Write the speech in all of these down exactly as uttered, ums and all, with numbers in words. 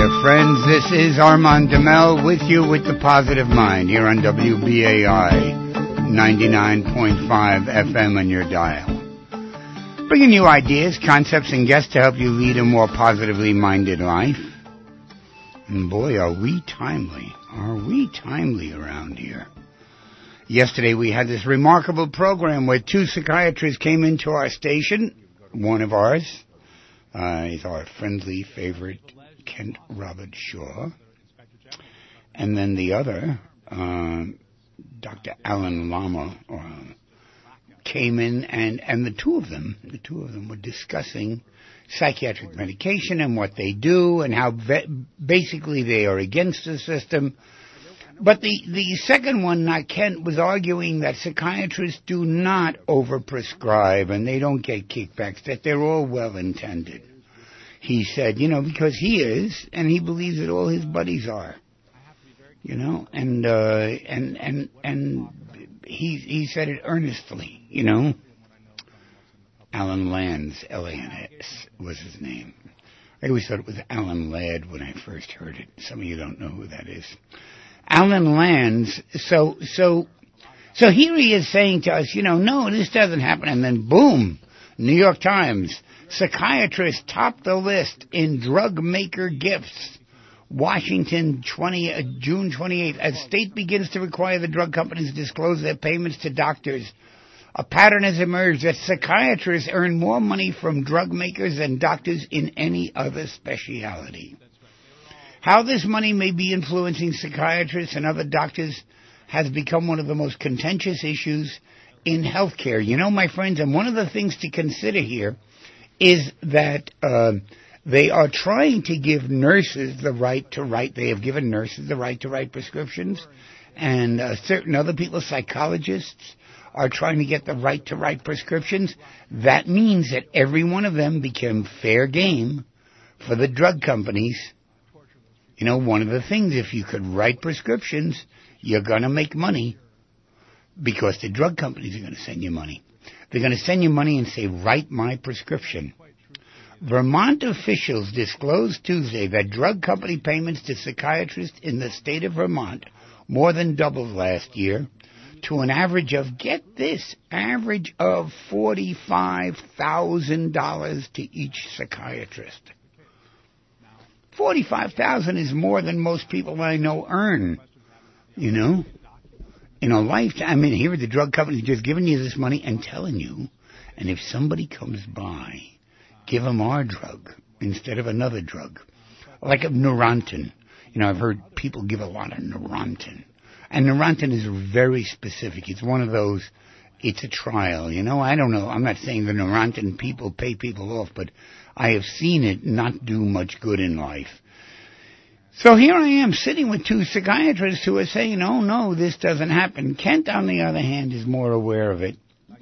there, friends. This is Armand Demel with you with the Positive Mind here on W B A I ninety-nine point five F M on your dial. Bringing you ideas, concepts, and guests to help you lead a more positively minded life. And boy, are we timely. Are we timely around here? Yesterday we had this remarkable program where two psychiatrists came into our station. One of ours uh, is our friendly favorite, Kent Robert Shaw. And then the other, uh, Doctor Alan Lama, uh, came in, and, and the two of them, the two of them were discussing psychiatric medication and what they do and how ve- basically they are against the system. But the, the second one, not Kent, was arguing that psychiatrists do not overprescribe and they don't get kickbacks, that they're all well-intended. He said, you know, because he is, and he believes that all his buddies are, you know, and uh, and and and he he said it earnestly, you know. Alan Lands, L A N S, was his name. I always thought it was Alan Ladd when I first heard it. Some of you don't know who that is. Alan Lands, so, so, so here he is saying to us, you know, no, this doesn't happen, and then boom, New York Times, psychiatrists top the list in drug maker gifts. Washington, twenty, uh, June twenty-eighth, as state begins to require the drug companies to disclose their payments to doctors, a pattern has emerged that psychiatrists earn more money from drug makers than doctors in any other specialty. How this money may be influencing psychiatrists and other doctors has become one of the most contentious issues in healthcare. You know, my friends, and one of the things to consider here is that uh, they are trying to give nurses the right to write. They have given nurses the right to write prescriptions, and uh, certain other people, psychologists, are trying to get the right to write prescriptions. That means that every one of them became fair game for the drug companies. You know, one of the things, if you could write prescriptions, you're going to make money because the drug companies are going to send you money. They're going to send you money and say, write my prescription. Vermont officials disclosed Tuesday that drug company payments to psychiatrists in the state of Vermont more than doubled last year to an average of, get this, average of forty-five thousand dollars to each psychiatrist. forty-five thousand dollars is more than most people I know earn, you know, in a lifetime. I mean, here are the drug companies just giving you this money and telling you, and if somebody comes by, give them our drug instead of another drug, like of Neurontin. You know, I've heard people give a lot of Neurontin, and Neurontin is very specific. It's one of those, it's a trial, you know. I don't know. I'm not saying the Neurontin people pay people off, but I have seen it not do much good in life. So here I am sitting with two psychiatrists who are saying, oh, no, this doesn't happen. Kent, on the other hand, is more aware of it.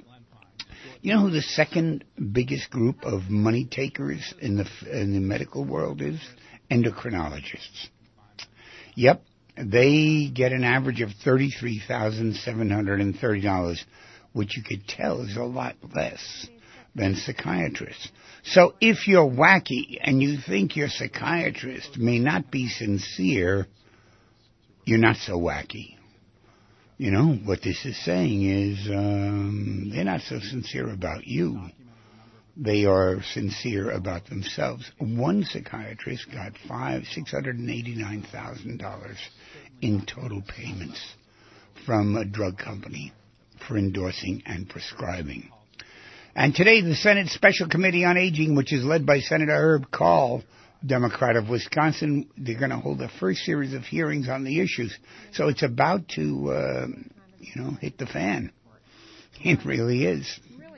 You know who the second biggest group of money takers in the in the medical world is? Endocrinologists. Yep, they get an average of thirty-three thousand seven hundred thirty dollars, which you could tell is a lot less than psychiatrists. So if you're wacky and you think your psychiatrist may not be sincere, you're not so wacky. You know, what this is saying is um, they're not so sincere about you. They are sincere about themselves. One psychiatrist got five, six hundred eighty-nine thousand dollars in total payments from a drug company for endorsing and prescribing. And today, the Senate Special Committee on Aging, which is led by Senator Herb Karl, Democrat of Wisconsin, they're going to hold the first series of hearings on the issues. So it's about to, uh, you know, hit the fan. It really is.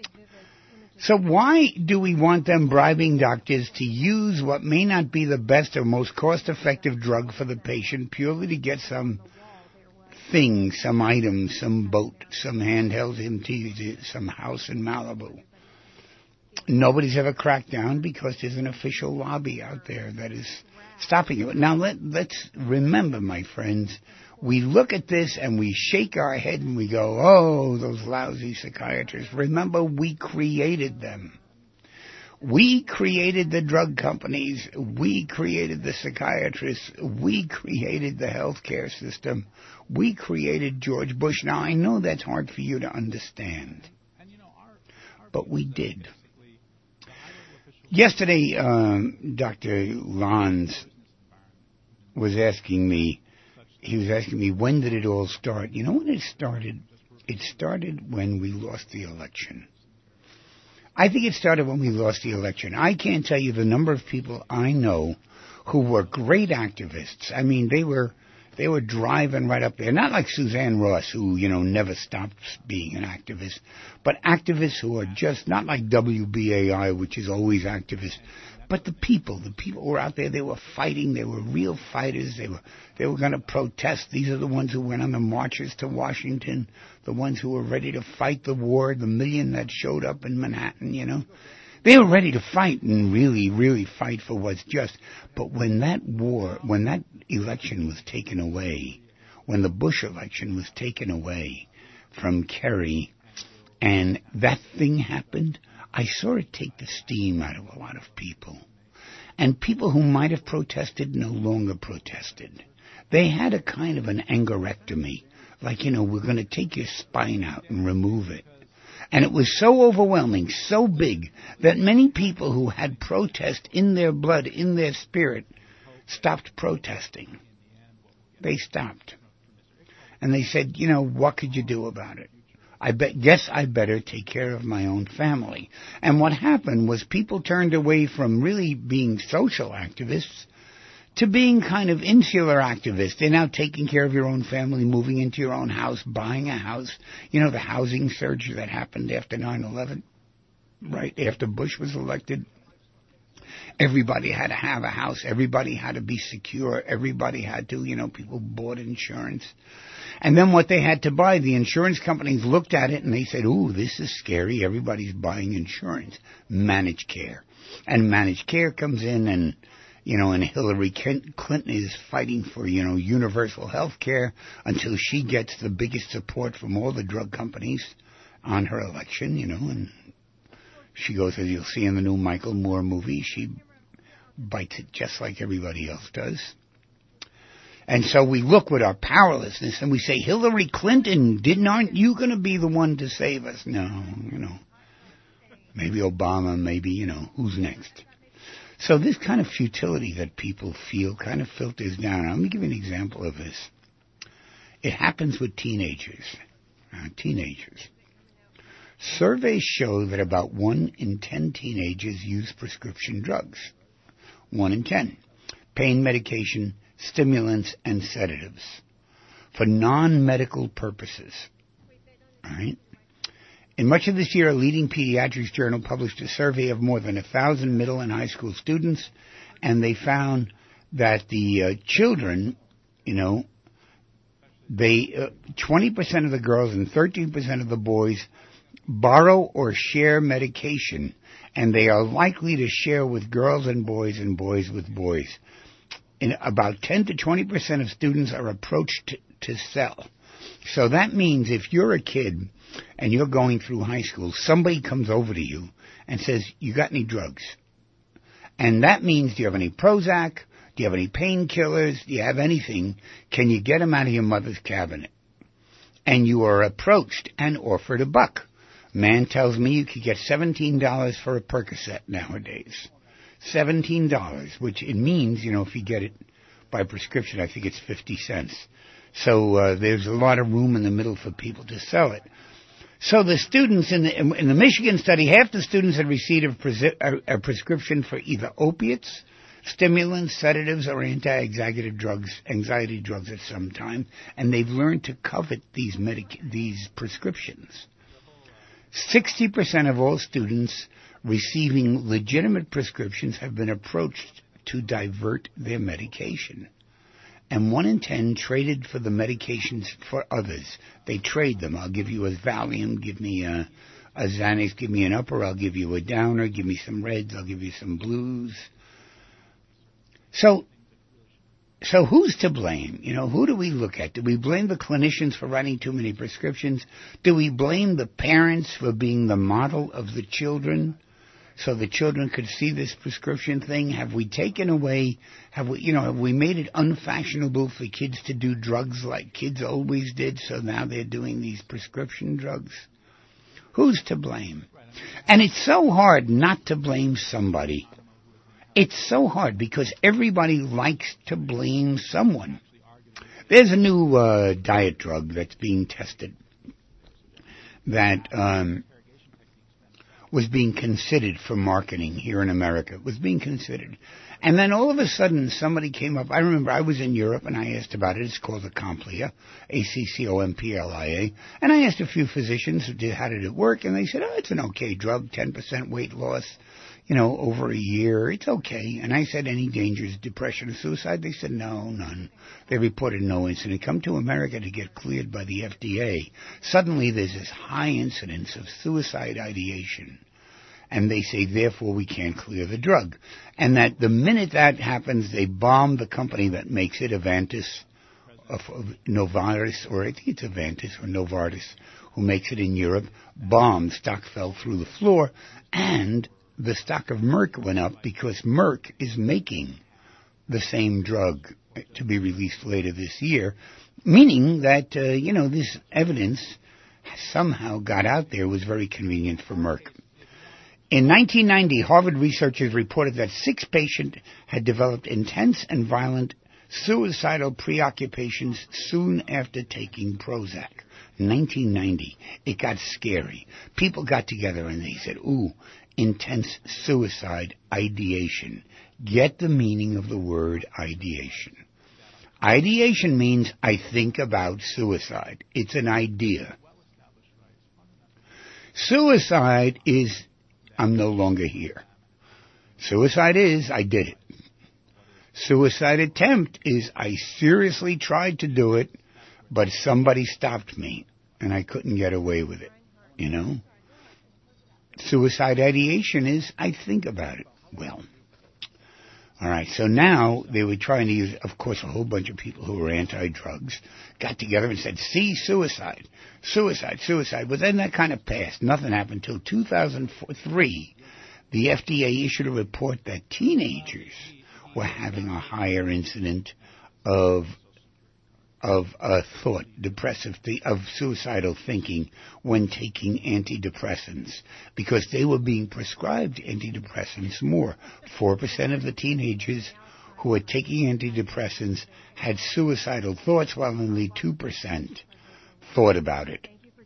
So why do we want them bribing doctors to use what may not be the best or most cost-effective drug for the patient purely to get some thing, some item, some boat, some handheld M T, some house in Malibu? Nobody's ever cracked down because there's an official lobby out there that is stopping it. Now, let, let's remember, my friends, we look at this and we shake our head and we go, oh, those lousy psychiatrists. Remember, we created them. We created the drug companies. We created the psychiatrists. We created the healthcare system. We created George Bush. Now, I know that's hard for you to understand, but we did. Yesterday, um, Doctor Lanz was asking me, he was asking me, when did it all start? You know when it started? It started when we lost the election. I think it started when we lost the election. I can't tell you the number of people I know who were great activists. I mean, they were they were driving right up there. Not like Suzanne Ross, who, you know, never stops being an activist, but activists who are just not like W B A I, which is always activists, but the people, the people who were out there, they were fighting. They were real fighters. They were they were going to protest. These are the ones who went on the marches to Washington, the ones who were ready to fight the war, the million that showed up in Manhattan, you know. They were ready to fight and really, really fight for what's just. But when that war, when that election was taken away, when the Bush election was taken away from Kerry, and that thing happened, I saw it take the steam out of a lot of people. And people who might have protested no longer protested. They had a kind of an angerectomy. Like, you know, we're going to take your spine out and remove it. And it was so overwhelming, so big, that many people who had protest in their blood, in their spirit, stopped protesting. They stopped. And they said, you know, what could you do about it? I bet, guess I better take care of my own family. And what happened was people turned away from really being social activists to being kind of insular activists. They're now taking care of your own family, moving into your own house, buying a house. You know, the housing surge that happened after nine eleven, right after Bush was elected. Everybody had to have a house. Everybody had to be secure. Everybody had to, you know, people bought insurance. And then what they had to buy, the insurance companies looked at it and they said, ooh, this is scary. Everybody's buying insurance. Managed care. And managed care comes in and, you know, and Hillary Clinton is fighting for, you know, universal health care until she gets the biggest support from all the drug companies on her election, you know, and she goes, as you'll see in the new Michael Moore movie, she bites it just like everybody else does. And so we look with our powerlessness and we say, Hillary Clinton, didn't, aren't you going to be the one to save us? No, you know, maybe Obama, maybe, you know, who's next? So this kind of futility that people feel kind of filters down. Let me give you an example of this. It happens with teenagers. Uh, teenagers. Surveys show that about one in ten teenagers use prescription drugs. One in ten. Pain medication, stimulants, and sedatives for non-medical purposes. All right? In much of this year, a leading pediatrics journal published a survey of more than a thousand middle and high school students, and they found that the uh, children, you know, they uh, twenty percent of the girls and thirteen percent of the boys borrow or share medication, and they are likely to share with girls and boys and boys with boys. In about ten to twenty percent of students are approached to, to sell. So that means if you're a kid and you're going through high school, somebody comes over to you and says, you got any drugs? And that means, do you have any Prozac? Do you have any painkillers? Do you have anything? Can you get them out of your mother's cabinet? And you are approached and offered a buck. Man tells me you could get seventeen dollars for a Percocet nowadays. seventeen dollars, which it means, you know, if you get it by prescription, I think it's fifty cents. So uh, there's a lot of room in the middle for people to sell it. So the students in the in the Michigan study, half the students had received a, pres- a, a prescription for either opiates, stimulants, sedatives, or anti-anxiety drugs, anxiety drugs at some time, and they've learned to covet these medic- these prescriptions. sixty percent of all students receiving legitimate prescriptions have been approached to divert their medication. And one in ten traded for the medications for others. They trade them. I'll give you a Valium, give me a, a Xanax, give me an upper, I'll give you a downer, give me some reds, I'll give you some blues. So, so who's to blame? You know, who do we look at? Do we blame the clinicians for writing too many prescriptions? Do we blame the parents for being the model of the children? so the children could see this prescription thing? Have we taken away, have we, you know, have we made it unfashionable for kids to do drugs like kids always did, so now they're doing these prescription drugs? Who's to blame? And it's so hard not to blame somebody. It's so hard because everybody likes to blame someone. There's a new uh, diet drug that's being tested that um, was being considered for marketing here in America. It was being considered. And then all of a sudden somebody came up. I remember I was in Europe and I asked about it. It's called Acomplia, A C C O M P L I A. And I asked a few physicians, how did it work? And they said, oh, it's an okay drug, ten percent weight loss, you know, over a year. It's okay. And I said, any dangers, depression or suicide? They said, no, none. They reported no incident. Come to America to get cleared by the F D A. Suddenly there's this high incidence of suicide ideation. And they say, therefore, we can't clear the drug. And that the minute that happens, they bomb the company that makes it, Avantis, of, of Novartis, or I think it's Avantis or Novartis, who makes it in Europe. Bombed, stock fell through the floor, and the stock of Merck went up because Merck is making the same drug to be released later this year, meaning that, uh, you know, this evidence somehow got out there, was very convenient for Merck. In nineteen ninety, Harvard researchers reported that six patients had developed intense and violent suicidal preoccupations soon after taking Prozac. nineteen ninety. It got scary. People got together and they said, ooh, intense suicide ideation. Get the meaning of the word ideation. Ideation means I think about suicide. It's an idea. Suicide is I'm no longer here. Suicide is I did it. Suicide attempt is I seriously tried to do it, but somebody stopped me and I couldn't get away with it, you know? Suicide ideation is I think about it. Well, all right, so now they were trying to use, of course, a whole bunch of people who were anti-drugs got together and said, see, suicide, suicide, suicide. But then that kind of passed. Nothing happened until two thousand three. The F D A issued a report that teenagers were having a higher incident of of uh, thought, depressive, th- of suicidal thinking when taking antidepressants, because they were being prescribed antidepressants more. Four percent of the teenagers who were taking antidepressants had suicidal thoughts, while only two percent thought about it.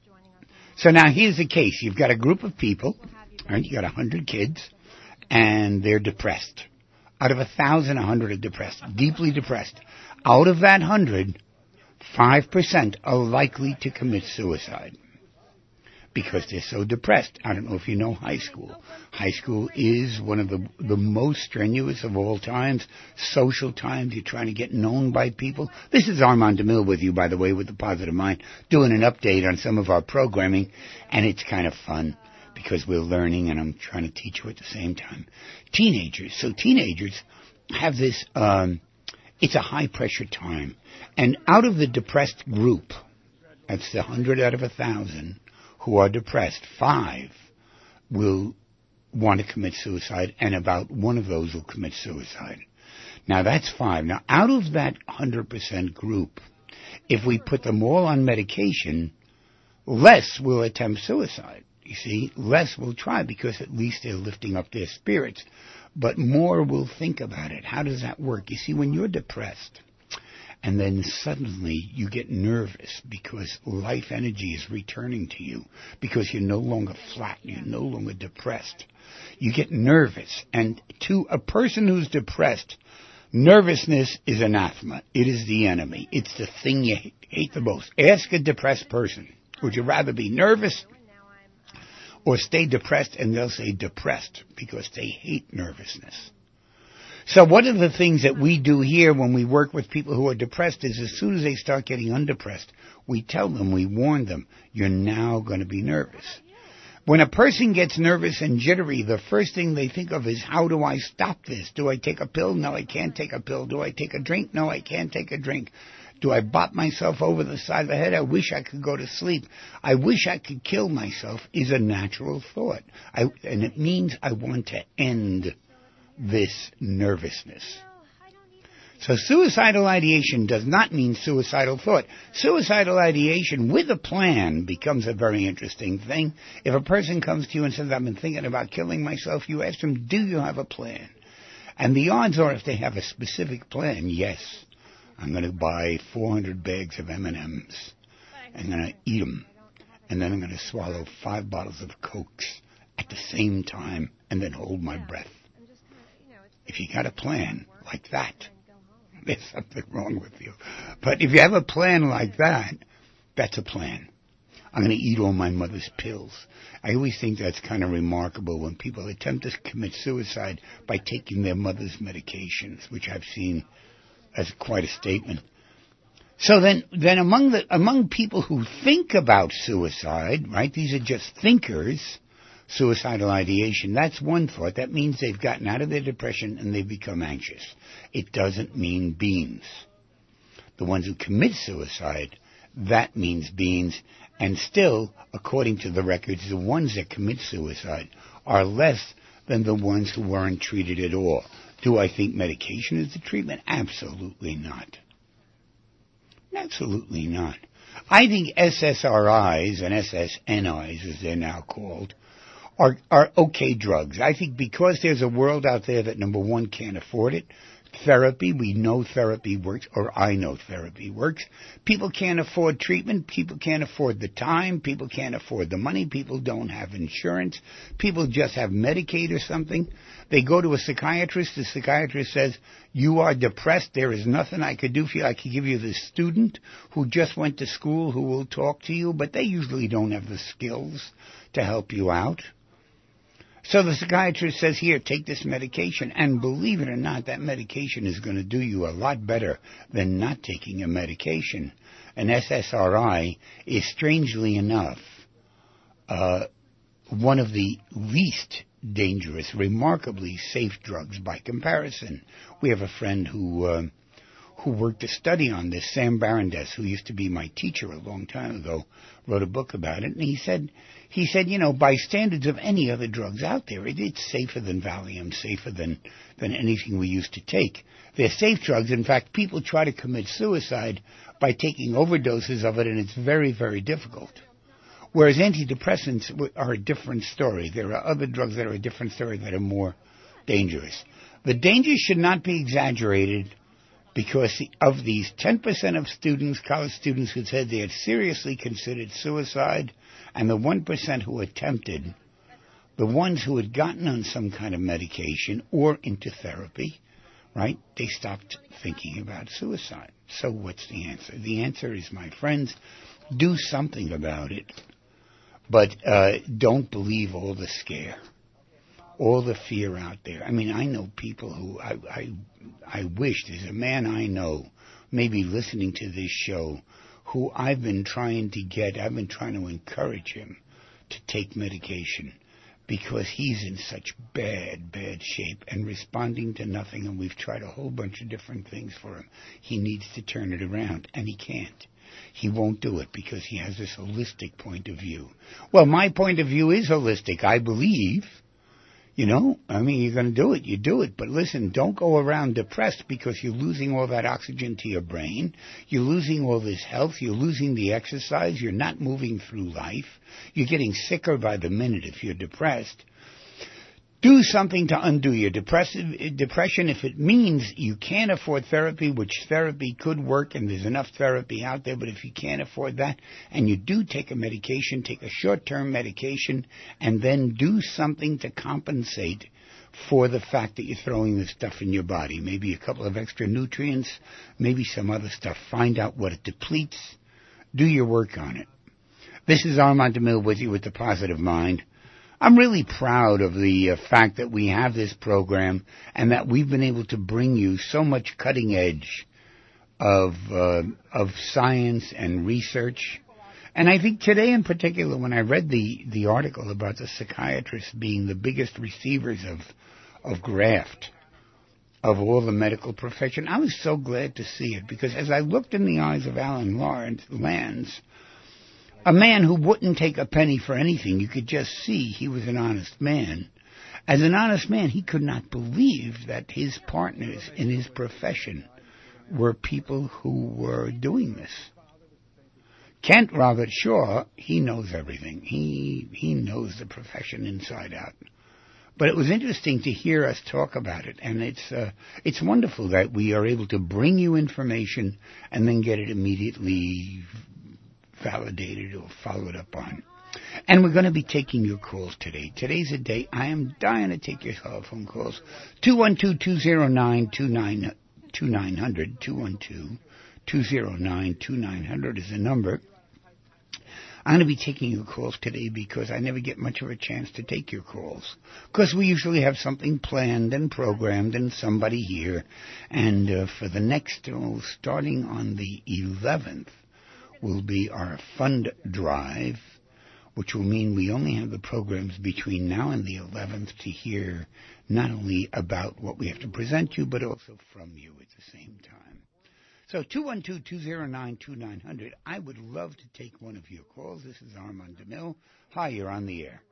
So now here's the case. You've got a group of people, right? You got one hundred kids, and they're depressed. Out of one thousand, one hundred are depressed, deeply depressed. Out of that one hundred, five percent are likely to commit suicide because they're so depressed. I don't know if you know high school. High school is one of the the most strenuous of all times, social times. You're trying to get known by people. This is Armand DeMille with you, by the way, with The Positive Mind, doing an update on some of our programming, and it's kind of fun because we're learning and I'm trying to teach you at the same time. Teenagers. So teenagers have this... Um, It's a high-pressure time. And out of the depressed group, that's the one hundred out of one thousand who are depressed, five will want to commit suicide, and about one of those will commit suicide. Now, that's five. Now, out of that one hundred percent group, if we put them all on medication, less will attempt suicide. You see, less will try because at least they're lifting up their spirits. But more will think about it. How does that work? You see, when you're depressed and then suddenly you get nervous because life energy is returning to you, because you're no longer flat, you're no longer depressed, you get nervous. And to a person who's depressed, nervousness is anathema. It is the enemy. It's the thing you hate the most. Ask a depressed person, would you rather be nervous or stay depressed? And they'll say depressed because they hate nervousness. So one of the things that we do here when we work with people who are depressed is as soon as they start getting undepressed, we tell them, we warn them, you're now going to be nervous. When a person gets nervous and jittery, the first thing they think of is, how do I stop this? Do I take a pill? No, I can't take a pill. Do I take a drink? No, I can't take a drink. Do I bop myself over the side of the head? I wish I could go to sleep. I wish I could kill myself is a natural thought. I, and it means I want to end this nervousness. So suicidal ideation does not mean suicidal thought. Suicidal ideation with a plan becomes a very interesting thing. If a person comes to you and says, I've been thinking about killing myself, you ask them, do you have a plan? And the odds are, if they have a specific plan, yes, I'm going to buy four hundred bags of M and M's. I'm going to eat them. And then I'm going to swallow five bottles of Cokes at the same time and then hold my breath. If you got a plan like that, there's something wrong with you. But if you have a plan like that, that's a plan. I'm going to eat all my mother's pills. I always think that's kind of remarkable when people attempt to commit suicide by taking their mother's medications, which I've seen as quite a statement. So then, then among the among people who think about suicide, right? These are just thinkers. Suicidal ideation, that's one thought. That means they've gotten out of their depression and they've become anxious. It doesn't mean beans. The ones who commit suicide, that means beans. And still, according to the records, the ones that commit suicide are less than the ones who weren't treated at all. Do I think medication is the treatment? Absolutely not. Absolutely not. I think S S R Is and S S N Is, as they're now called, Are, are okay drugs. I think because there's a world out there that, number one, can't afford it. Therapy, we know therapy works, or I know therapy works. People can't afford treatment. People can't afford the time. People can't afford the money. People don't have insurance. People just have Medicaid or something. They go to a psychiatrist. The psychiatrist says, you are depressed. There is nothing I could do for you. I could give you this student who just went to school who will talk to you, but they usually don't have the skills to help you out. So the psychiatrist says, here, take this medication, and believe it or not, that medication is going to do you a lot better than not taking a medication. An S S R I is, strangely enough, uh, one of the least dangerous, remarkably safe drugs by comparison. We have a friend who uh, who worked a study on this, Sam Barandes, who used to be my teacher a long time ago, wrote a book about it, and he said, he said, you know, by standards of any other drugs out there, it, it's safer than Valium, safer than, than anything we used to take. They're safe drugs. In fact, people try to commit suicide by taking overdoses of it, and it's very, very difficult. Whereas antidepressants are a different story. There are other drugs that are a different story that are more dangerous. The dangers should not be exaggerated, because of these ten percent of students, college students, who said they had seriously considered suicide, and the one percent who attempted, the ones who had gotten on some kind of medication or into therapy, right, they stopped thinking about suicide. So what's the answer? The answer is, my friends, do something about it, but uh, don't believe all the scare. All the fear out there. I mean, I know people who I, I I wish, there's a man I know, maybe listening to this show, who I've been trying to get, I've been trying to encourage him to take medication because he's in such bad, bad shape and responding to nothing, and we've tried a whole bunch of different things for him. He needs to turn it around, and he can't. He won't do it because he has this holistic point of view. Well, my point of view is holistic, I believe. You know, I mean, you're going to do it, you do it. But listen, don't go around depressed because you're losing all that oxygen to your brain. You're losing all this health. You're losing the exercise. You're not moving through life. You're getting sicker by the minute if you're depressed. Do something to undo your depressive depression. If it means you can't afford therapy, which therapy could work, and there's enough therapy out there, but if you can't afford that, and you do take a medication, take a short-term medication, and then do something to compensate for the fact that you're throwing this stuff in your body. Maybe a couple of extra nutrients, maybe some other stuff. Find out what it depletes. Do your work on it. This is Armand DeMille with you with The Positive Mind. I'm really proud of the uh, fact that we have this program and that we've been able to bring you so much cutting edge of uh, of science and research. And I think today in particular, when I read the, the article about the psychiatrists being the biggest receivers of of graft, of all the medical profession. I was so glad to see it, because as I looked in the eyes of Alan Lawrence, Lance, a man who wouldn't take a penny for anything, you could just see he was an honest man. As an honest man, he could not believe that his partners in his profession were people who were doing this. Kent Robert Shaw, he knows everything. He he knows the profession inside out. But it was interesting to hear us talk about it, and it's uh, it's wonderful that we are able to bring you information and then get it immediately validated or followed up on. And we're going to be taking your calls today. Today's a day I am dying to take your telephone calls. two one two, two zero nine, two nine zero zero, two one two, two zero nine, two nine zero zero is the number. I'm going to be taking your calls today because I never get much of a chance to take your calls. Because we usually have something planned and programmed and somebody here. And uh, for the next, oh, starting on the eleventh, will be our fund drive, which will mean we only have the programs between now and the eleventh to hear not only about what we have to present you, but also from you at the same time. So two one two, two zero nine, two nine zero zero, I would love to take one of your calls. This is Armand DeMille. Hi, you're on the air.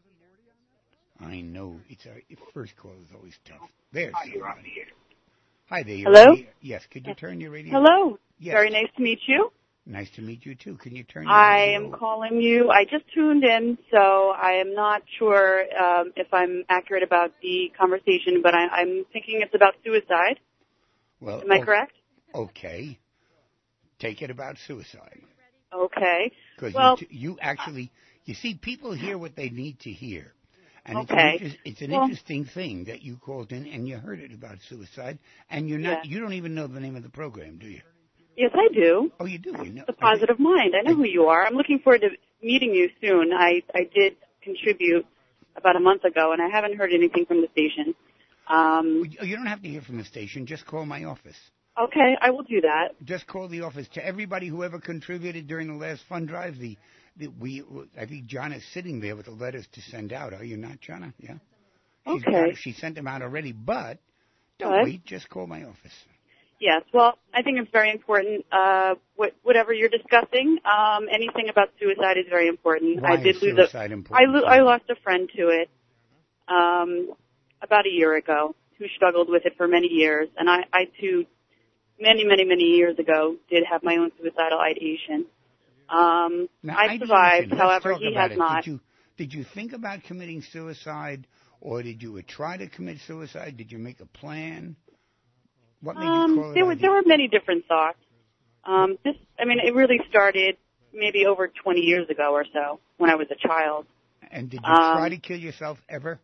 I know, it's our first call is always tough. There's Hi, you're on the air. Hi there. You're Hello? on the air. Yes, could you turn your radio? Hello. Yes. Very nice to meet you. Nice to meet you, too. Can you turn your I radio? am calling you. I just tuned in, so I am not sure um, if I'm accurate about the conversation, but I, I'm thinking it's about suicide. Well, Am I oh, correct? Okay. Take it about suicide. Okay. Because well, you, you actually, you see, people hear what they need to hear. And okay. it's an, inter- it's an well, interesting thing that you called in and you heard it about suicide, and you're not, yeah. you don't even know the name of the program, do you? Yes, I do. Oh, you do? You know, The Positive Mind. I know who you are. I'm looking forward to meeting you soon. I, I did contribute about a month ago, and I haven't heard anything from the station. Um, you don't have to hear from the station. Just call my office. Okay, I will do that. Just call the office. To everybody who ever contributed during the last fund drive, the, the we I think John is sitting there with the letters to send out. Are you not, Jonna? Yeah. She's Okay. got it. She sent them out already, but don't what? wait. Just call my office. Yes, well, I think it's very important. Uh, what, whatever you're discussing, um, anything about suicide is very important. Why I did is lose suicide a, important? I, lo- I lost a friend to it um, about a year ago, who struggled with it for many years, and I, I too, many, many, many years ago, did have my own suicidal ideation. Um, now, I survived, Let's however, talk he about has it. not. Did you did you think about committing suicide, or did you try to commit suicide? Did you make a plan? What made Um, you call it there were idea? there were many different thoughts. Um, this, I mean, it really started maybe over twenty years ago or so when I was a child. And did you um, try to kill yourself ever?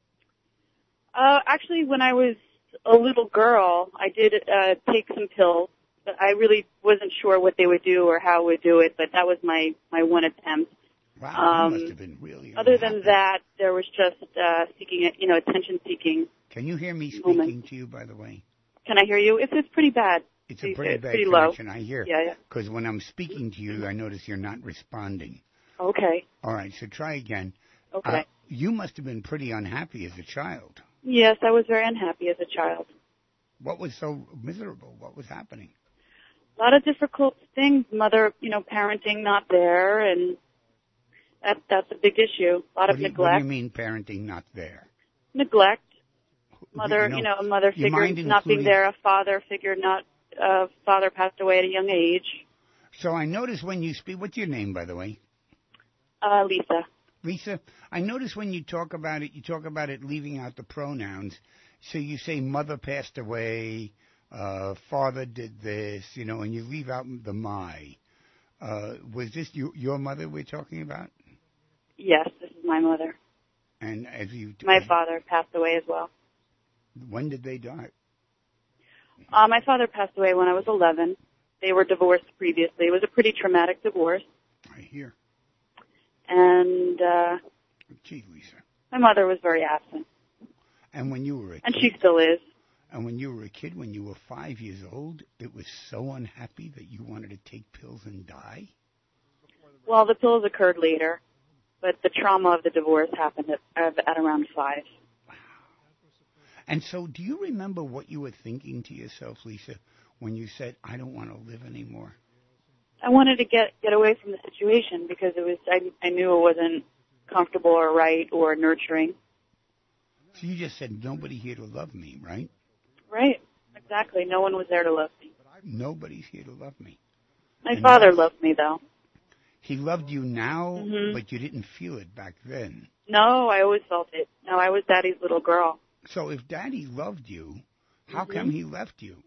Uh, actually, when I was a little girl, I did uh, take some pills, but I really wasn't sure what they would do or how it would do it. But that was my my one attempt. Wow, um, you must have been really. Other unhappy. than that, there was just uh, seeking, you know, attention seeking. Can you hear me speaking moment. to you? By the way, Can I hear you? It's it's pretty bad. it's a pretty it's bad pretty low. connection. I hear. Yeah, yeah. Because when I'm speaking to you, I notice you're not responding. Okay. All right, so try again. Okay. Uh, you must have been pretty unhappy as a child. Yes, I was very unhappy as a child. What was so miserable? What was happening? A lot of difficult things. Mother, you know, parenting not there, and that that's a big issue. A lot What of do you, neglect. what do you mean parenting not there? Neglect. Mother, You know, you know, a mother you figure mind not being including- there. A father figure not. Uh, father passed away at a young age. So I notice when you speak. What's your name, by the way? Uh, Lisa. Lisa, I notice when you talk about it, you talk about it leaving out the pronouns. So you say mother passed away, uh, father did this, you know, and you leave out the my. Uh, was this you, your mother we're talking about? Yes, this is my mother. And as you, My as, father passed away as well. when did they die? Uh, my father passed away when I was eleven. They were divorced previously. It was a pretty traumatic divorce. I hear. And uh, Gee, Lisa. my mother was very absent. And when you were a And kid, she still is. and when you were a kid, when you were five years old, it was so unhappy that you wanted to take pills and die? Well, the pills occurred later, but the trauma of the divorce happened at, at around five. And so do you remember what you were thinking to yourself, Lisa, when you said, I don't want to live anymore? I wanted to get get away from the situation because it was I, I knew it wasn't comfortable or right or nurturing. So you just said, nobody here to love me, right? Right, exactly. No one was there to love me. Nobody's here to love me. My And father that's- loved me, though. He loved you now, Mhm. but you didn't feel it back then. No, I always felt it. No, I was Daddy's little girl. So if Daddy loved you, how Mhm. come he left you?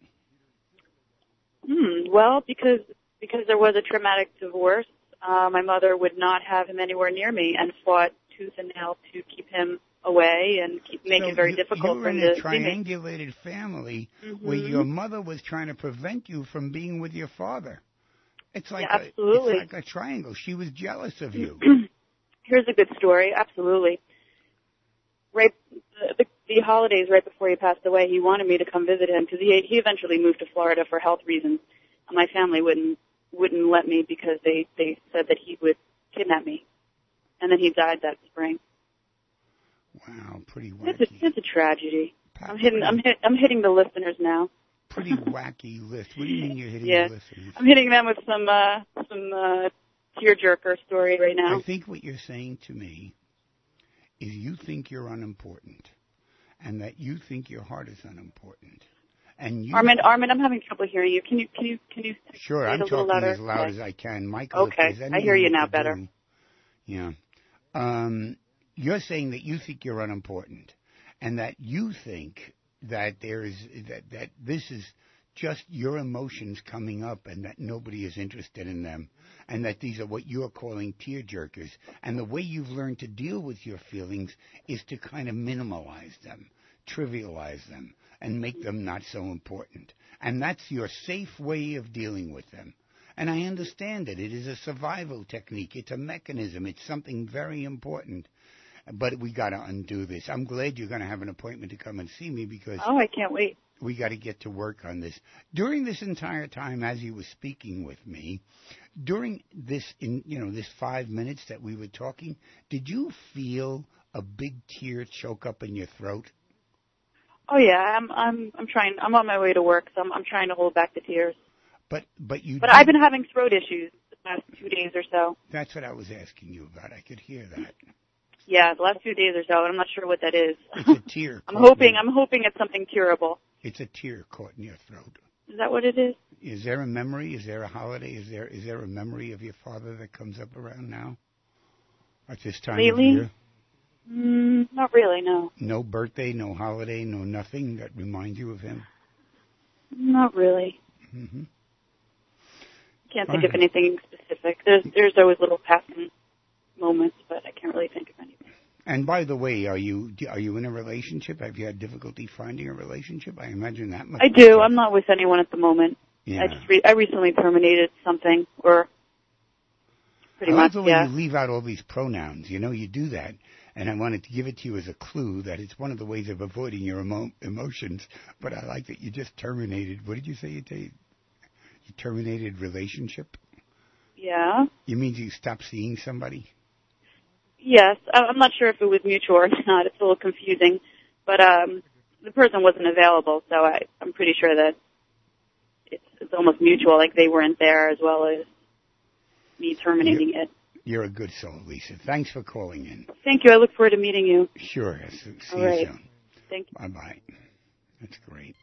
Hmm. Well, because because there was a traumatic divorce, uh, my mother would not have him anywhere near me and fought tooth and nail to keep him away and keep make So it very you, difficult you for were him in a to see me. triangulated family Mhm. where your mother was trying to prevent you from being with your father. It's like Yeah, a, absolutely. it's like a triangle. She was jealous of you. Here's a good story. Absolutely. Right, the, the, the holidays right before he passed away, he wanted me to come visit him because he he eventually moved to Florida for health reasons. And my family wouldn't wouldn't let me because they they said that he would kidnap me, and then he died that spring. Wow, pretty It's a wacky. it's a tragedy. Pa- I'm hitting I'm pretty, hit, I'm hitting the listeners now. pretty wacky list. What do you mean you're hitting Yeah. the listeners? I'm hitting them with some uh some uh tearjerker story right now. I think what you're saying to me is you think you're unimportant, and that you think your heart is unimportant, and you. Armin, Armin, I'm having trouble hearing you. Can you can you can you Sure, say it I'm a little talking louder? as loud Okay. as I can, Michael. Okay, if there's I hear you anything now to better. do- yeah. Um, you're saying that you think you're unimportant, and that you think that there's that that this is just your emotions coming up, and that nobody is interested in them, and that these are what you're calling tear jerkers. And the way you've learned to deal with your feelings is to kind of minimalize them, trivialize them, and make them not so important. And that's your safe way of dealing with them. And I understand it. It is a survival technique. It's a mechanism. It's something very important. But we got to undo this. I'm glad you're going to have an appointment to come and see me because Oh, I can't wait. we got to get to work on this. During this entire time, as you were speaking with me, during this, in you know, this five minutes that we were talking, did you feel a big tear choke up in your throat? Oh yeah, I'm I'm I'm trying. I'm on my way to work, so I'm I'm trying to hold back the tears. But but you. But did, I've been having throat issues the past two days or so. That's what I was asking you about. I could hear that. Yeah, the last two days or so, and I'm not sure what that is. It's a tear. I'm caught in hoping your- I'm hoping it's something curable. It's a tear caught in your throat. Is that what it is? Is there a memory? Is there a holiday? Is there is there a memory of your father that comes up around now? At this time Lately? of year? Mm, not really. No, No birthday, no holiday, no nothing that reminds you of him? not really. Mm-hmm. Can't All think of right. anything specific. There's there's always little passing moments, but I can't really think of anything. And by the way, are you are you in a relationship? Have you had difficulty finding a relationship? I imagine that must. I be do. tough. I'm not with anyone at the moment. Yeah. I just re- I recently terminated something, or pretty I like much, the way yeah. you leave out all these pronouns. You know, you do that, and I wanted to give it to you as a clue that it's one of the ways of avoiding your emo- emotions. But I like that you just terminated. What did you say you did? You terminated relationship? Yeah. You mean you stopped seeing somebody? Yes. I- I'm not sure if it was mutual or not. It's a little confusing, but um, the person wasn't available, so I I'm pretty sure that it's it's almost mutual. Like they weren't there as well as me terminating it. You're a good soul, Lisa. Thanks for calling in. Thank you. I look forward to meeting you. Sure. See All you right. soon. Thank you. Bye-bye. That's great.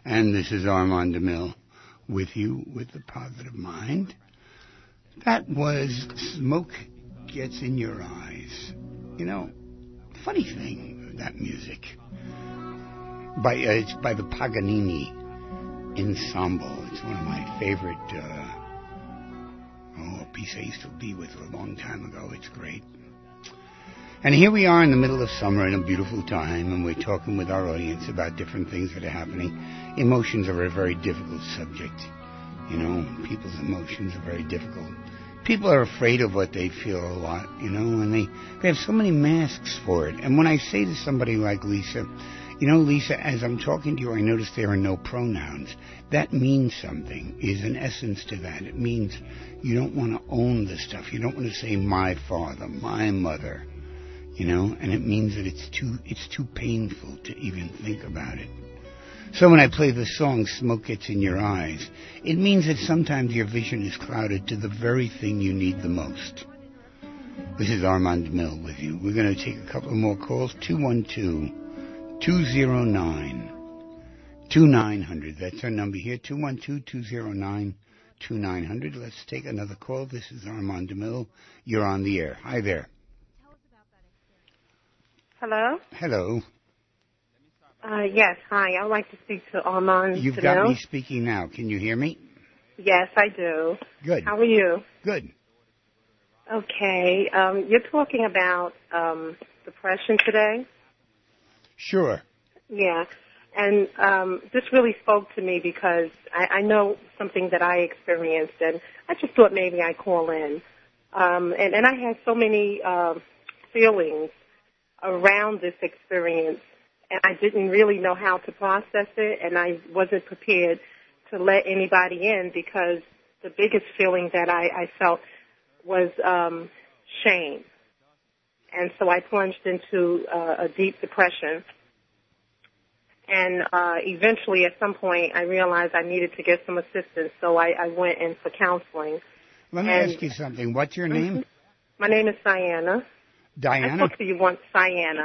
And this is Armand DeMille with you with the Positive Mind. That was Smoke Gets in Your Eyes. You know, funny thing, that music. By, uh, it's by the Paganini Ensemble. It's one of my favorite, uh, oh, a piece I used to be with a long time ago. It's great. And here we are in the middle of summer in a beautiful time, and we're talking with our audience about different things that are happening. Emotions are a very difficult subject. You know, people's emotions are very difficult. People are afraid of what they feel a lot, you know, and they, they have so many masks for it. And when I say to somebody like Lisa, you know, Lisa, as I'm talking to you, I notice there are no pronouns. That means something. Is an essence to that. It means you don't want to own the stuff. You don't want to say my father, my mother, you know, and it means that it's too it's too painful to even think about it. So when I play the song Smoke Gets in Your Eyes, it means that sometimes your vision is clouded to the very thing you need the most. This is Armand DeMille with you. We're going to take a couple of more calls. two one two, two zero nine, two nine zero zero. That's our number here, two one two, two zero nine, two nine zero zero. Let's take another call. This is Armand DeMille. You're on the air. Hi there. Hello? Hello. Uh, yes, hi. I would like to speak to Armand You've DeMille. got me speaking now. Can you hear me? Yes, I do. Good. How are you? Good. Okay. Um, you're talking about um, depression today? Sure. Yeah. And um, this really spoke to me because I, I know something that I experienced, and I just thought maybe I'd call in. Um, and, and I had so many uh, feelings around this experience, and I didn't really know how to process it, and I wasn't prepared to let anybody in because the biggest feeling that I, I felt was um, shame. And so I plunged into uh, a deep depression. And uh, eventually, at some point, I realized I needed to get some assistance, so I, I went in for counseling. Let me and, ask you something. What's your name? Mm-hmm. My name is Diana. Diana? I talked to you once, Diana.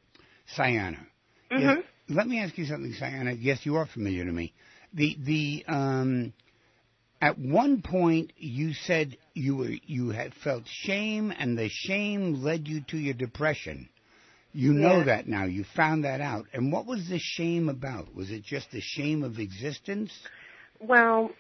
Diana. Mm-hmm. Yeah, let me ask you something, Diana. Yes, you are familiar to me. The the um, at one point you said you were you had felt shame, and the shame led you to your depression. You know Yeah. that now. You found that out. And what was the shame about? Was it just the shame of existence? Well,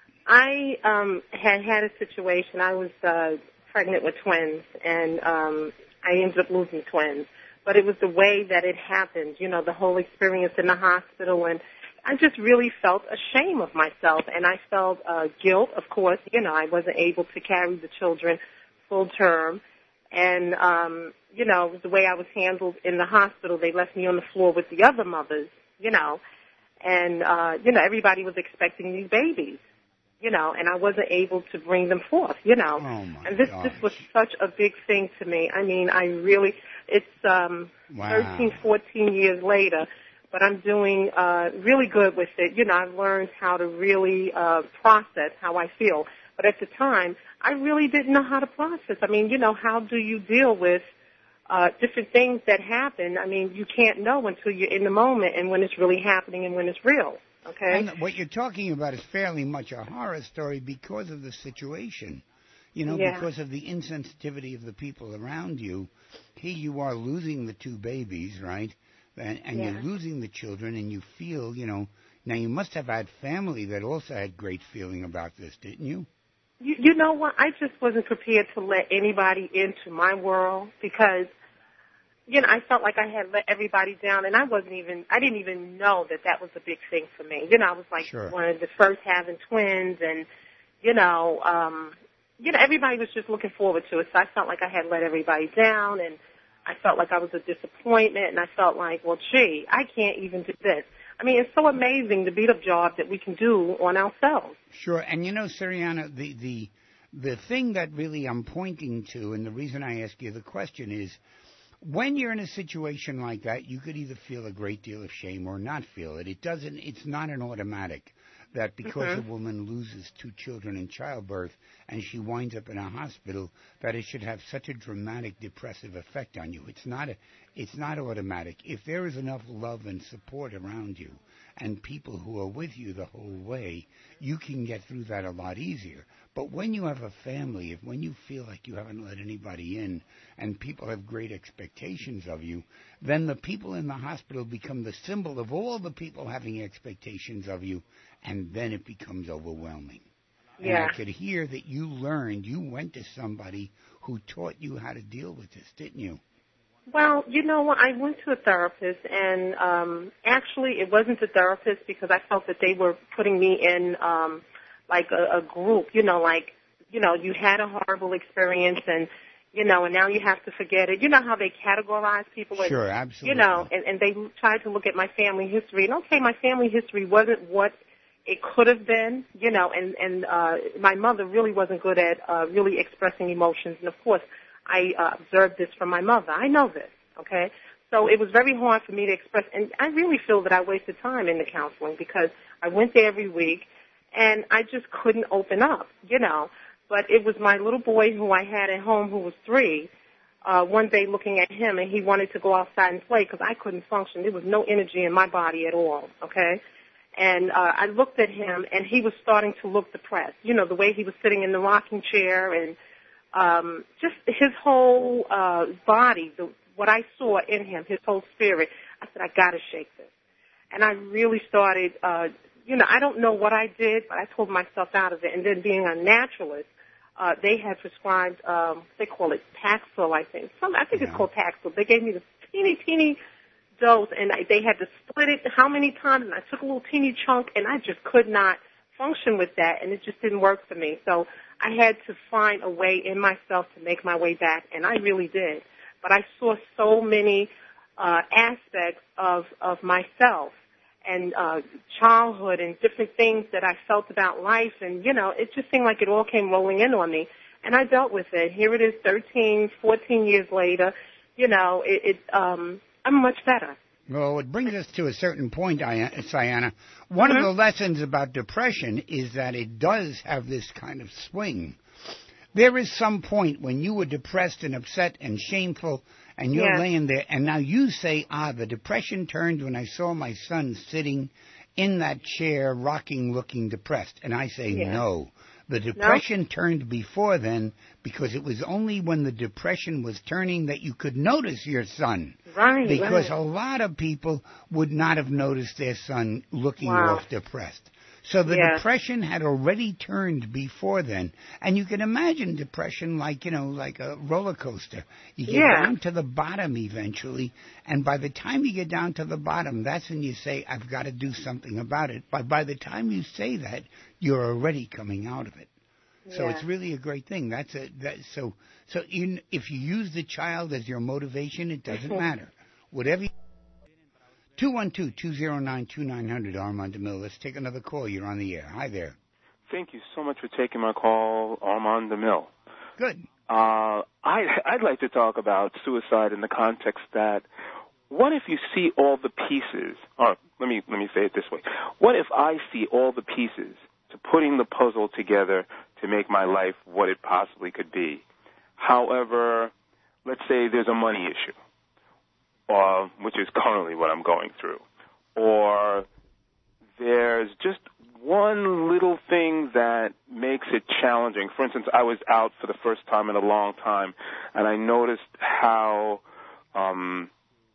I um, had had a situation. I was uh, pregnant with twins, and um, I ended up losing twins. But it was the way that it happened, you know, the whole experience in the hospital. And I just really felt ashamed of myself. And I felt uh, guilt, of course. You know, I wasn't able to carry the children full term. And, um, you know, it was the way I was handled in the hospital. They left me on the floor with the other mothers, you know. And, uh, you know, everybody was expecting these babies, you know, and I wasn't able to bring them forth, you know. Oh, my and this, gosh. this was such a big thing to me. I mean, I really... It's um, wow. thirteen, fourteen years later, but I'm doing uh, really good with it. You know, I've learned how to really uh, process how I feel. But at the time, I really didn't know how to process. I mean, you know, how do you deal with uh, different things that happen? I mean, you can't know until you're in the moment and when it's really happening and when it's real. Okay? And what you're talking about is fairly much a horror story because of the situation. You know, yeah. because of the insensitivity of the people around you. Here you are losing the two babies, right? And, and yeah. you're losing the children, and you feel, you know, now you must have had family that also had great feeling about this, didn't you? You, you know what? I just wasn't prepared to let anybody into my world because, you know, I felt like I had let everybody down, and I wasn't even, I didn't even know that that was a big thing for me. You know, I was like sure. one of the first having twins, and, you know, um, you know, everybody was just looking forward to it, so I felt like I had let everybody down, and I felt like I was a disappointment, and I felt like, well, gee, I can't even do this. I mean, it's so amazing the beat-up job that we can do on ourselves. Sure, and you know, Siriana, the, the, the thing that really I'm pointing to, and the reason I ask you the question is, when you're in a situation like that, you could either feel a great deal of shame or not feel it. It doesn't, it's not an automatic that because mm-hmm. a woman loses two children in childbirth and she winds up in a hospital, that it should have such a dramatic depressive effect on you. It's not a, it's not automatic. If there is enough love and support around you, and people who are with you the whole way, you can get through that a lot easier. But when you have a family, if when you feel like you haven't let anybody in and people have great expectations of you, then the people in the hospital become the symbol of all the people having expectations of you, and then it becomes overwhelming. Yeah. And I could hear that you learned, you went to somebody who taught you how to deal with this, didn't you? Well, you know what? I went to a therapist, and um, actually it wasn't a therapist because I felt that they were putting me in um, like a, a group, you know, like, you know, you had a horrible experience and, you know, and now you have to forget it. You know how they categorize people? And, sure, absolutely. You know, and, and they tried to look at my family history. And, okay, my family history wasn't what it could have been, you know, and, and uh, my mother really wasn't good at uh, really expressing emotions. And, of course, I uh, observed this from my mother. I know this, okay? So it was very hard for me to express. And I really feel that I wasted time in the counseling because I went there every week, and I just couldn't open up, you know. But it was my little boy who I had at home who was three, uh, one day looking at him, and he wanted to go outside and play because I couldn't function. There was no energy in my body at all, okay? And uh, I looked at him, and he was starting to look depressed. You know, the way he was sitting in the rocking chair and um, just his whole uh, body, the, what I saw in him, his whole spirit. I said, I got to shake this. And I really started, uh, you know, I don't know what I did, but I pulled myself out of it. And then being a naturalist, uh, they had prescribed, um, they call it Paxil, I think. Some, I think yeah. It's called Paxil. They gave me this teeny, teeny dose, and I, they had to split it how many times, and I took a little teeny chunk, and I just could not function with that, and it just didn't work for me. So I had to find a way in myself to make my way back, and I really did. But I saw so many uh, aspects of, of myself and uh, childhood and different things that I felt about life, and, you know, it just seemed like it all came rolling in on me, and I dealt with it. Here it is thirteen, fourteen years later. You know, it, it um, I'm much better. Well, it brings us to a certain point, Sayana. One mm-hmm. of the lessons about depression is that it does have this kind of swing. There is some point when you were depressed and upset and shameful, and you're yeah. laying there, and now you say, ah, the depression turned when I saw my son sitting in that chair, rocking, looking depressed. And I say, yeah. no. The depression no? turned before then, because it was only when the depression was turning that you could notice your son. Right, Because right. a lot of people would not have noticed their son looking wow. off depressed. So the yeah. depression had already turned before then. And you can imagine depression like, you know, like a roller coaster. You get yeah. down to the bottom eventually, and by the time you get down to the bottom, that's when you say, I've got to do something about it. But by the time you say that, you're already coming out of it. So yeah. it's really a great thing. That's a that, so so in, if you use the child as your motivation, it doesn't matter. Whatever you two one two, two zero nine, two nine zero zero, Armand DeMille. Let's take another call. You're on the air. Hi there. Thank you so much for taking my call, Armand DeMille. Good. Uh, I, I'd like to talk about suicide in the context that what if you see all the pieces, or let me, let me say it this way. What if I see all the pieces to putting the puzzle together to make my life what it possibly could be? However, let's say there's a money issue. Uh, which is currently what I'm going through. Or there's just one little thing that makes it challenging. For instance, I was out for the first time in a long time, and I noticed how um,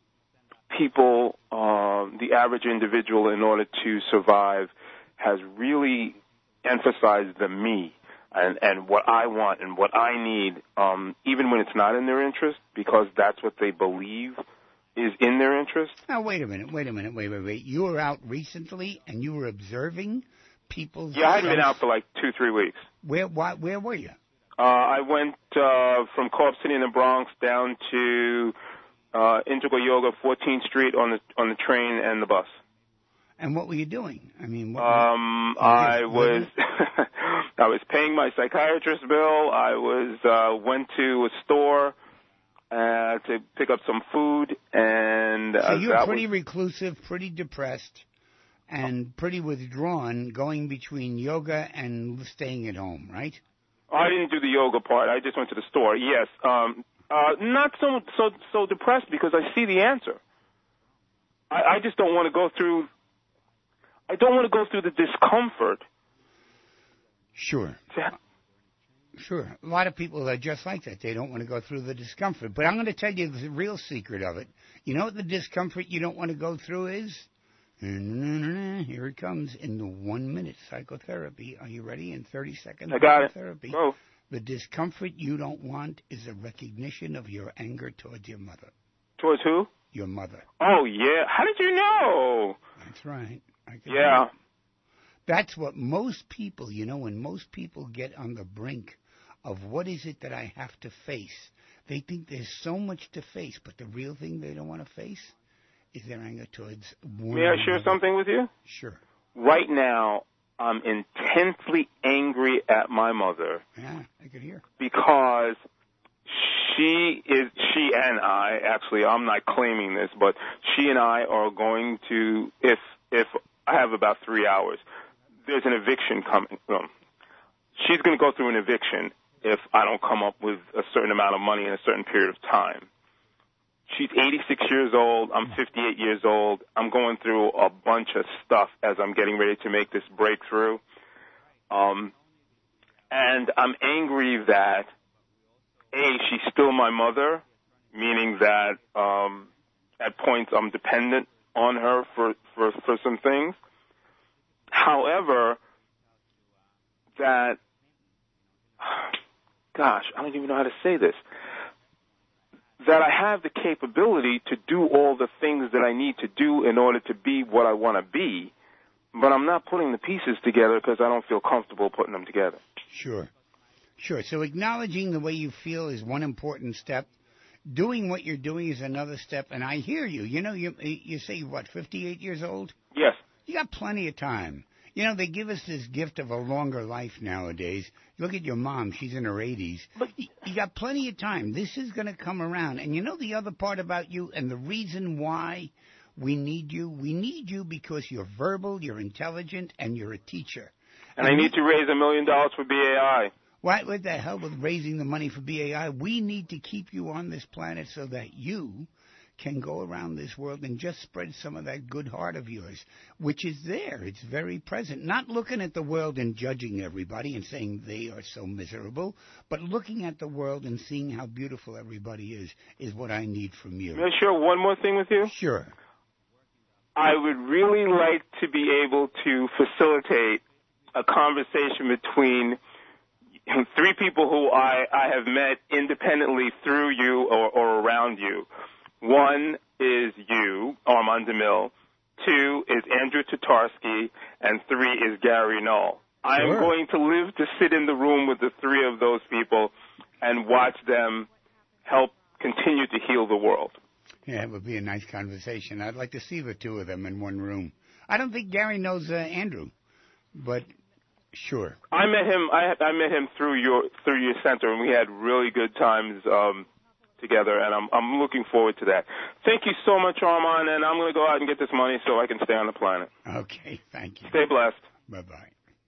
people, uh, the average individual, in order to survive, has really emphasized the me and, and what I want and what I need, um, even when it's not in their interest, because that's what they believe is in their interest. Now, wait a minute, wait a minute, wait, wait, wait. You were out recently, and you were observing people's... Yeah, I hadn't been out for like two, three weeks. Where why, Where were you? Uh, I went uh, from Co-op City in the Bronx down to uh, Integral Yoga, fourteenth Street on the on the train and the bus. And what were you doing? I mean, what um, were you, I was I was paying my psychiatrist bill. I was uh, went to a store Uh, to pick up some food, and uh, so you're pretty was... reclusive, pretty depressed, and pretty withdrawn, going between yoga and staying at home, right? I didn't do the yoga part. I just went to the store. Yes, um, uh, not so so so depressed because I see the answer. I, I just don't want to go through don't want to go through the discomfort. Sure. To, Sure. A lot of people are just like that. They don't want to go through the discomfort. But I'm going to tell you the real secret of it. You know what the discomfort you don't want to go through is? Here it comes in the one-minute psychotherapy. Are you ready? In thirty seconds I got psychotherapy. it. Go. The discomfort you don't want is a recognition of your anger towards your mother. Towards who? Your mother. Oh, yeah. How did you know? That's right. I can Yeah. That's what most people, you know, when most people get on the brink of what is it that I have to face, they think there's so much to face, but the real thing they don't want to face is their anger towards one May I share another. something with you? Sure. Right now, I'm intensely angry at my mother. Yeah, I could hear. Because she is, she and I, actually, I'm not claiming this, but she and I are going to, if, if I have about three hours, there's an eviction coming. Um, she's going to go through an eviction if I don't come up with a certain amount of money in a certain period of time. She's eighty-six years old. I'm fifty-eight years old. I'm going through a bunch of stuff as I'm getting ready to make this breakthrough. Um, and I'm angry that, A, she's still my mother, meaning that um, at points I'm dependent on her for, for, for some things. However, that, gosh, I don't even know how to say this, that I have the capability to do all the things that I need to do in order to be what I want to be, but I'm not putting the pieces together because I don't feel comfortable putting them together. Sure. Sure. So acknowledging the way you feel is one important step. Doing what you're doing is another step, and I hear you. You know, you you say, what, fifty-eight years old? Yes. You got plenty of time. You know, they give us this gift of a longer life nowadays. Look at your mom. She's in her eighties. But you got plenty of time. This is going to come around. And you know the other part about you and the reason why we need you? We need you because you're verbal, you're intelligent, and you're a teacher. And, and I need we, to raise a million dollars for B A I. What, what the hell with raising the money for B A I? We need to keep you on this planet so that you can go around this world and just spread some of that good heart of yours, which is there. It's very present. Not looking at the world and judging everybody and saying they are so miserable, but looking at the world and seeing how beautiful everybody is, is what I need from you. May I share one more thing with you? Sure. I would really like to be able to facilitate a conversation between three people who I, I have met independently through you or, or around you. One is you, Armand DeMille. Two is Andrew Tatarsky. And three is Gary Null. Sure. I am going to live to sit in the room with the three of those people and watch them help continue to heal the world. Yeah, it would be a nice conversation. I'd like to see the two of them in one room. I don't think Gary knows uh, Andrew, but sure. I met him. I, I met him through your through your center, and we had really good times um, together. And I'm I'm looking forward to that. Thank you so much, Armand. And I'm going to go out and get this money so I can stay on the planet. Okay, thank you. Stay blessed. Bye bye.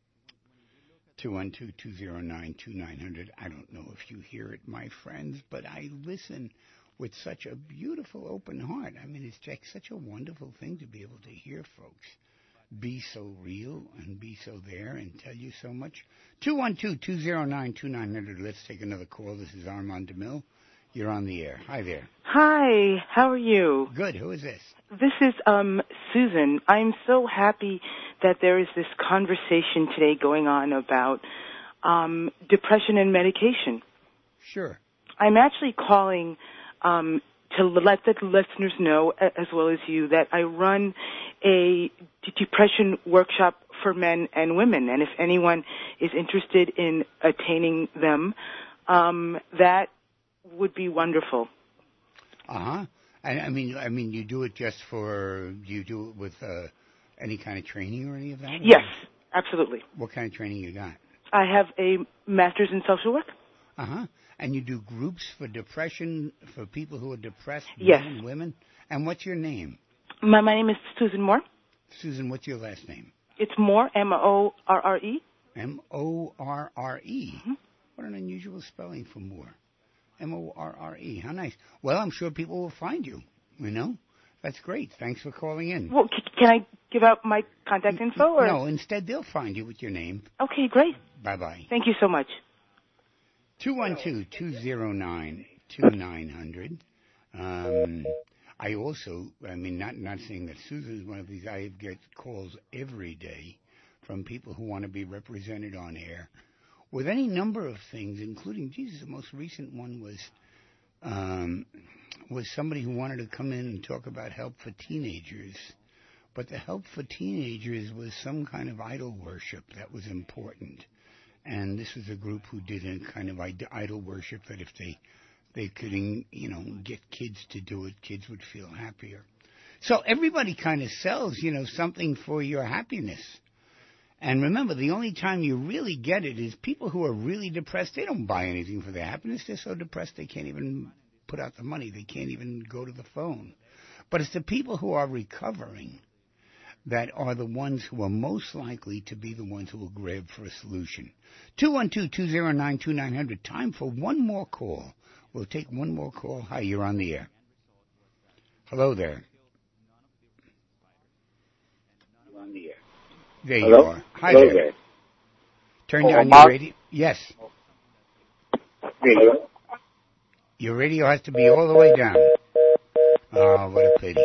Two one two two zero nine two nine hundred. I don't know if you hear it, my friends, but I listen with such a beautiful open heart. I mean, it's just such a wonderful thing to be able to hear folks be so real and be so there and tell you so much. two one two two zero nine two nine hundred. Let's take another call. This is Armand DeMille. You're on the air. Hi there. Hi, how are you? Good. Who is this? This is um, Susan. I'm so happy that there is this conversation today going on about um, depression and medication. Sure. I'm actually calling um, to let the listeners know, as well as you, that I run a depression workshop for men and women, and if anyone is interested in attaining them, um, that would be wonderful. Uh-huh. I, I mean, I mean, you do it just for, do you do it with uh, any kind of training or any of that? Yes, absolutely. What kind of training you got? I have a master's in social work. Uh-huh. And you do groups for depression, for people who are depressed, yes. men and women? And what's your name? My, my name is Susan Moore. Susan, what's your last name? It's Moore, M O R R E. M O R R E. Mm-hmm. What an unusual spelling for Moore. M O R R E. How nice. Well, I'm sure people will find you, you know. That's great. Thanks for calling in. Well, c- can I give out my contact info? Or? No, instead they'll find you with your name. Okay, great. Bye-bye. Thank you so much. two one two, two zero nine, two nine zero zero. Um, I also, I mean, not not saying that Susan's one of these. I get calls every day from people who want to be represented on air with any number of things, including, Jesus, the most recent one was um, was somebody who wanted to come in and talk about help for teenagers. But the help for teenagers was some kind of idol worship that was important. And this was a group who did a kind of idol worship that if they they could, you know, get kids to do it, kids would feel happier. So everybody kind of sells, you know, something for your happiness. And remember, the only time you really get it is people who are really depressed. They don't buy anything for their happiness. They're so depressed they can't even put out the money. They can't even go to the phone. But it's the people who are recovering that are the ones who are most likely to be the ones who will grab for a solution. two one two, two zero nine, two nine zero zero. Time for one more call. We'll take one more call. Hi, you're on the air. Hello there. You're on the air. There Hello? you are. Hi Hello there. there. Turn Oh, down Mark? your radio. Yes. Hello? Your radio has to be all the way down. Oh, what a pity.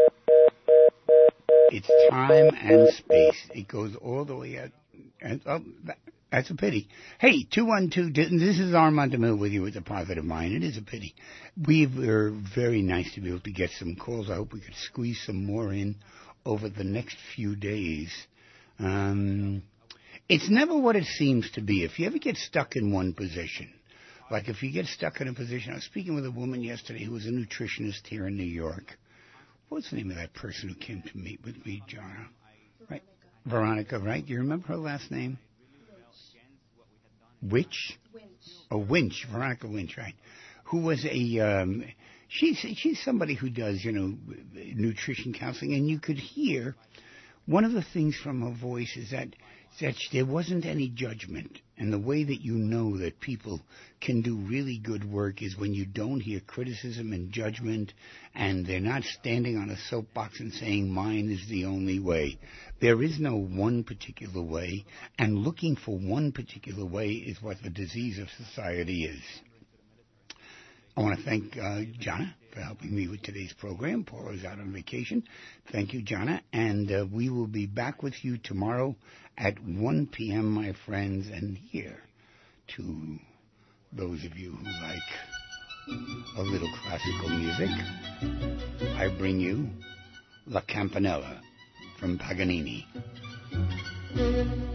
It's time and space. It goes all the way out. And, oh, that, that's a pity. Hey, two one two, this is Armand DeMille with you with the Positive Mind. It is a pity. We were very nice to be able to get some calls. I hope we could squeeze some more in over the next few days. Um, it's never what it seems to be. If you ever get stuck in one position, like if you get stuck in a position, I was speaking with a woman yesterday who was a nutritionist here in New York. What's the name of that person who came to meet with me, Jana? Right? Veronica, right? Do you remember her last name? Witch? Winch. Oh, Winch. Veronica Winch, right? Who was a, um, she's, she's somebody who does, you know, nutrition counseling, and you could hear one of the things from her voice is that, that there wasn't any judgment. And the way that you know that people can do really good work is when you don't hear criticism and judgment, and they're not standing on a soapbox and saying, mine is the only way. There is no one particular way, and looking for one particular way is what the disease of society is. I want to thank uh, Jana for helping me with today's program. Paula's out on vacation. Thank you, Jana. And uh, we will be back with you tomorrow at one p.m., my friends. And here, to those of you who like a little classical music, I bring you La Campanella from Paganini.